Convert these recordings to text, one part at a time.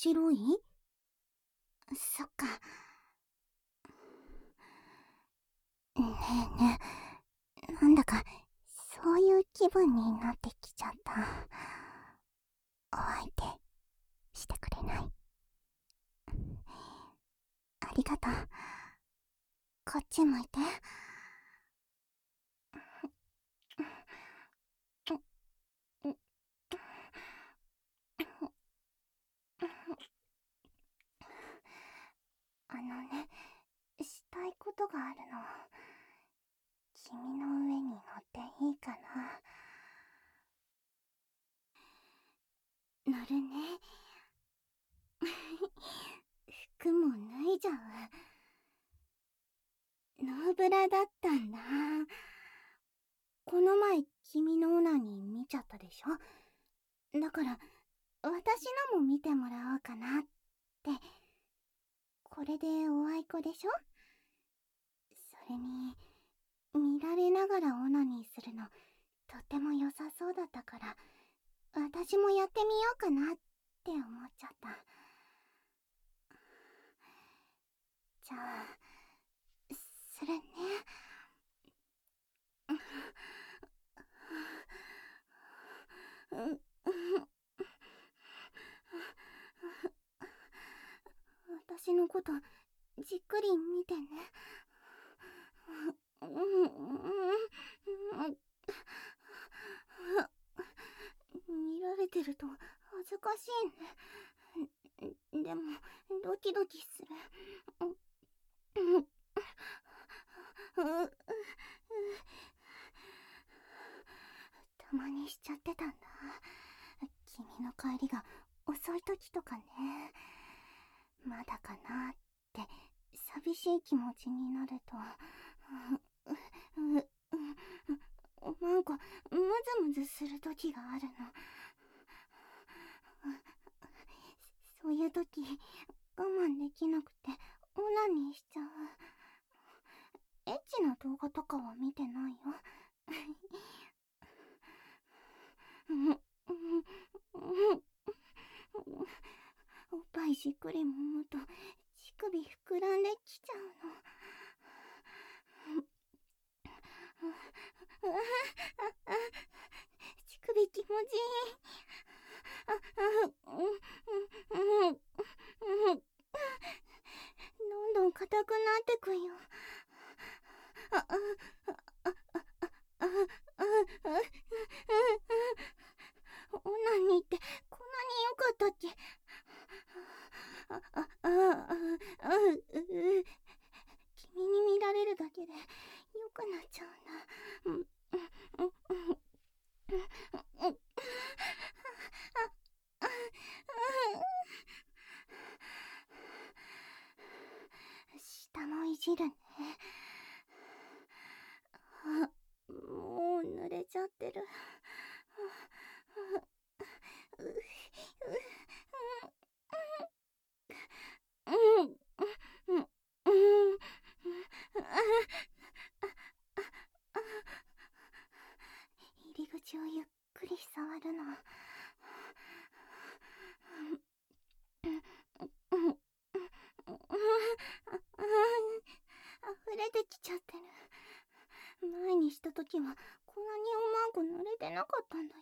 白い？そっか。ねえねえ、なんだかそういう気分になってきちゃった。お相手してくれない？ありがとう。こっち向いて。あのね、したいことがあるの。君の上に乗っていいかな？乗るね。服も脱いじゃう。ノーブラだったんだ。この前君のオナニー見ちゃったでしょ。だから私のも見てもらおうかなって。これでおあいこでしょ。それに見られながらオナニーするのとっても良さそうだったから、私もやってみようかなって思っちゃった。じゃあするね。私のことじっくり見てね。見られてると恥ずかしいね。でもドキドキする。たまにしちゃってたんだ。君の帰りが遅い時とかね。まだかなって寂しい気持ちになると、なんかムズムズする時があるの。そういう時我慢できなくてオナニーしちゃう。エッチな動画とかは見てないよ。おっぱいしっくり揉むと乳首膨らんできちゃうの。乳首気持ちいい。どんどん硬くなってくよ。オナニーってこんなに良かったっけ？君に見られるだけで良くなっちゃうんだ。下もいじるね。もう濡れちゃってる。入り口をゆっくり触るの。溢れてきちゃってる。前にした時はこんなにうまく濡れてなかったんだよ。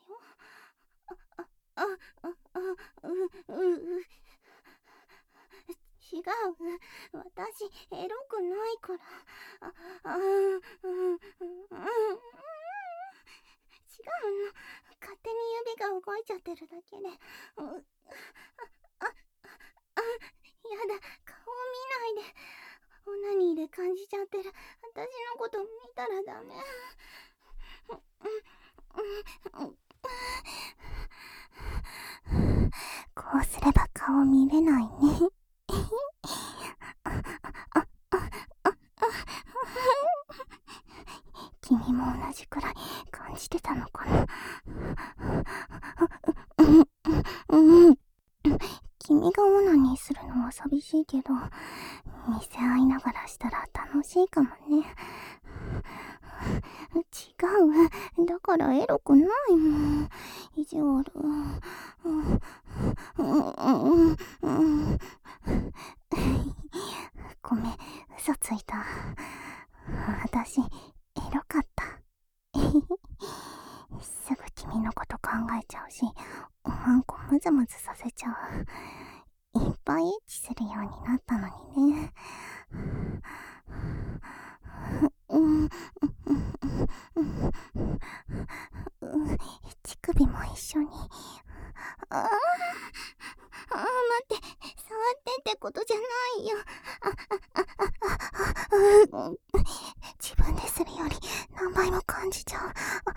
違う、私エロくないから。違うの、勝手に指が動いちゃってるだけで。やだ、顔見ないで。オナニーで感じちゃってる私のこと見たらダメ。こうすれば顔見れないね。君も同じくらい感じてたのかな。君がオナニーするのは寂しいけど、見せ合いながらしたら楽しいかもね。違う、だからエロくないもん。意地悪。 ムズムズさせちゃう。いっぱいエッチするようになったのにね。乳首も一緒に。待って、触ってってことじゃないよ。自分でするより何倍も感じちゃう。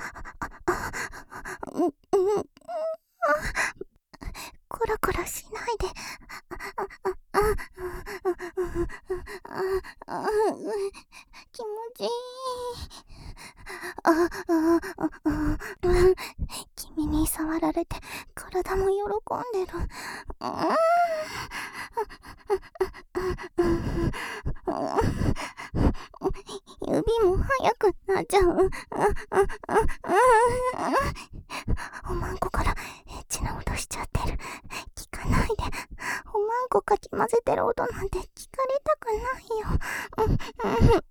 コラコラしないで。気持ちいい。君に触られて体も喜んでる。指も速くなっちゃう。おまんこからエッチな音しちゃってる。聞かないで。おまんこかき混ぜてる音なんて聞かれたくないよ。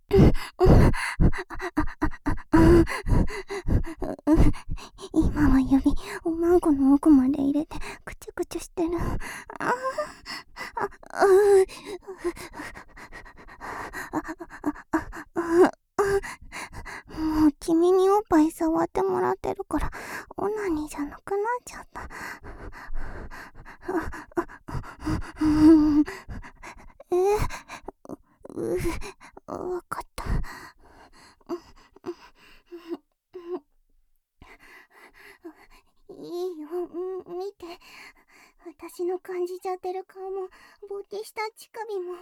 今は指おまんこの奥まで入れてくちゅくちゅしてる。もう君におっぱい触ってもらってるからオナニーじゃなくなっちゃった。わかった。いいよ、見て。私の感じちゃってる顔も勃起した乳首も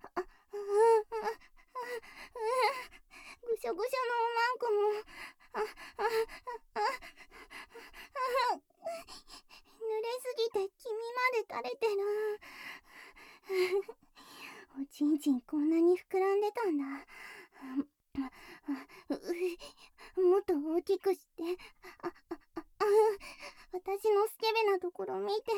ぐしょぐしょのおまんこも濡れすぎて君まで垂れてる。おちんちんこんなに膨らんでたんだ。もっと大きくして。私のスケベなところ見て。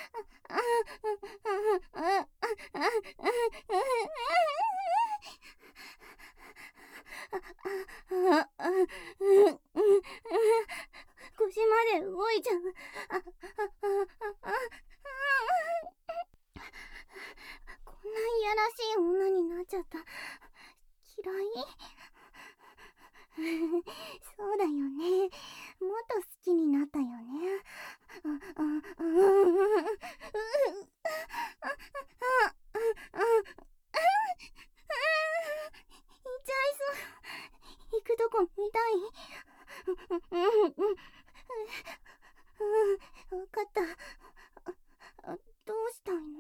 腰まで動いちゃう。こんないやらしい女になっちゃった。嫌い？そうだよね。もっと好きになったよね。痛いそう。行くとこ見たい。わかった。どうしたいの？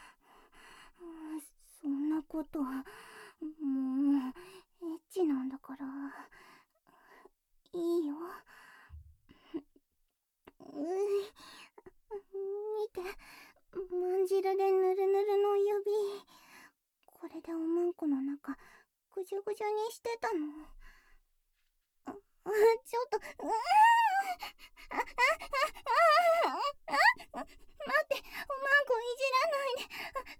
そんなこともうエッチなんだからいいよ。見て、まんじるでぬるぬるの指。これでおまんこの中ぐじゅぐじゅにしてたの。ちょっと待って、おまんこいじらないで。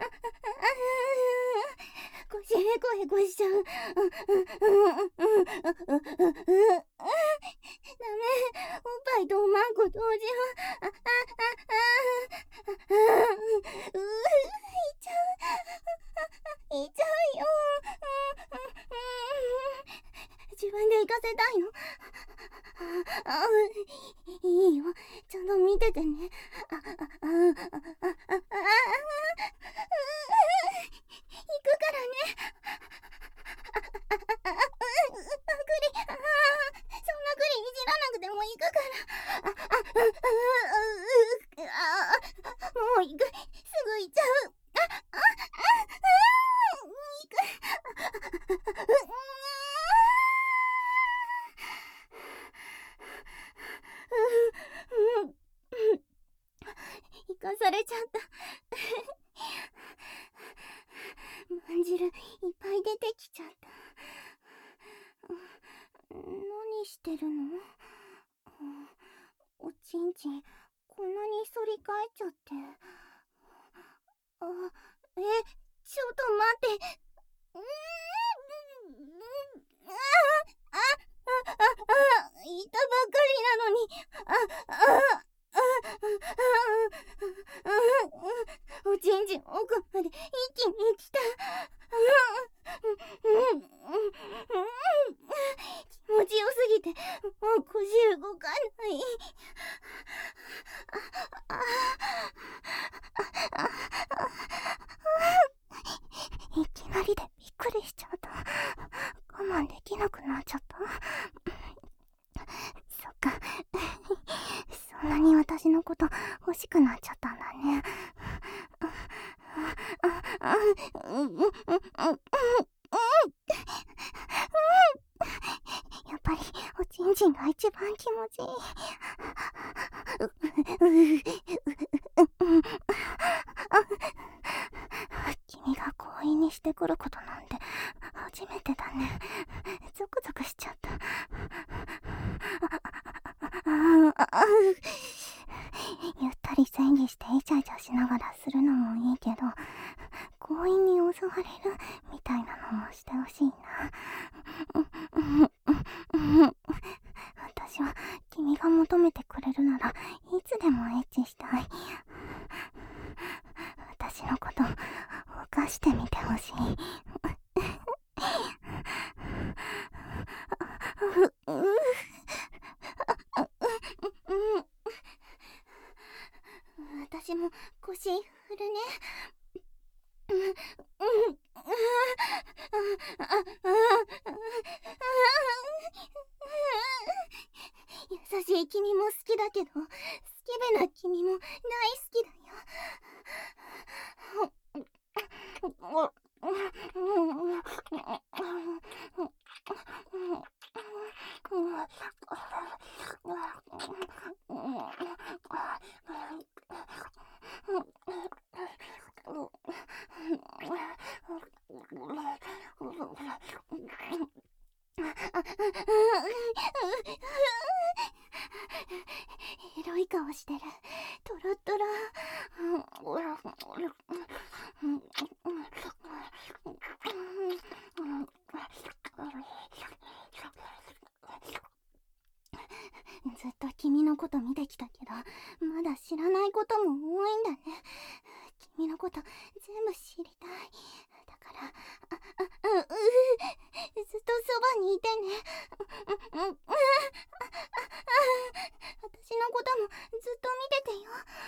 腰へこへこしちゃう。ダメ、おっぱいとおまんこ同時は。いちゃうよ。自分で行かせたいの？いいよ、ちゃんと見ててね。行くからね。そんなクリいじらなくても行くから。もう行く。すぐ行っちゃう。行く。行かされちゃった。まんじるいっぱい出てきちゃった。何してるの？おちんちんこんなに反り返っちゃって。ちょっと待って。いたばっかりなのに。 ね。やっぱりおちんちんが一番気持ちいい。君が強引にしてくることなんて初めてだね。ゾクゾクしちゃった。ゆったり戦議してイチャイチャしながらするのもいいけど、強引に襲われるみたいなのもしてほしいな。私は君が求めてくれるならいつでもエッチしたい。私のこと犯してみてほしい。私も腰振るね。優しい君も好きだけど、スケベな君も大好きだよ。エロい顔してる。トロトロ。ずっと君のこと見てきたけど、まだ知らないことも多いんだね。君のこと全部知りたい。だから、ずっとそばにいてね。私のこともずっと見ててよ。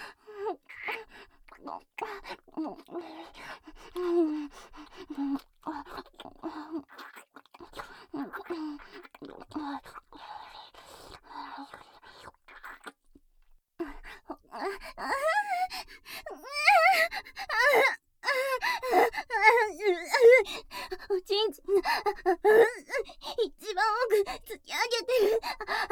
おちんちんが一番奥突き上げてる。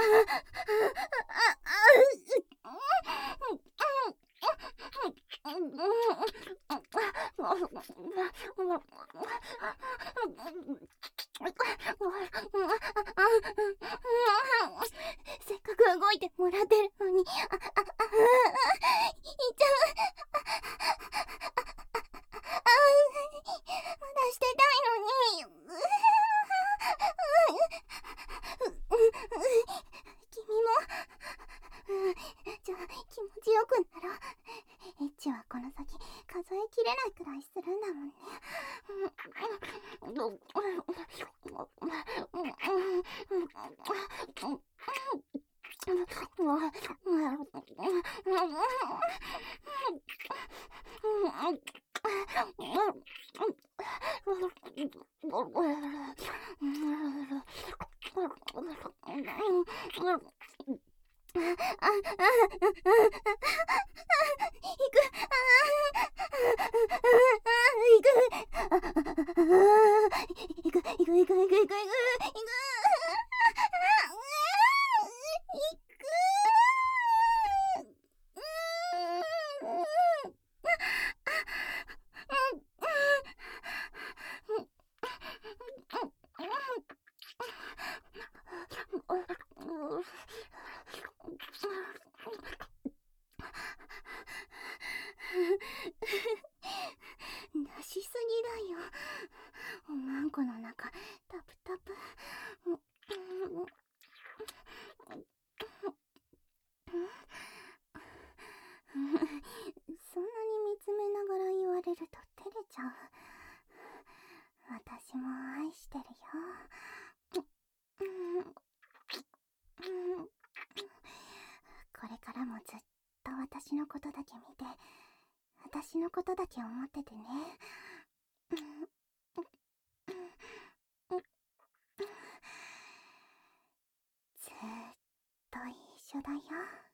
せっかく動いてもらってるのに、いっちゃう。まだしてたいのに。君も、じゃあ気持ちよくなろう。エッチはこの先数えきれないくらいするんだもんね。出しすぎだよ。おまんこの中タプタプ。そんなに見つめながら言われると照れちゃう。私も愛してるよ。これからもずっと私のことだけ見て、私のことだけ思っててね。ずっと一緒だよ。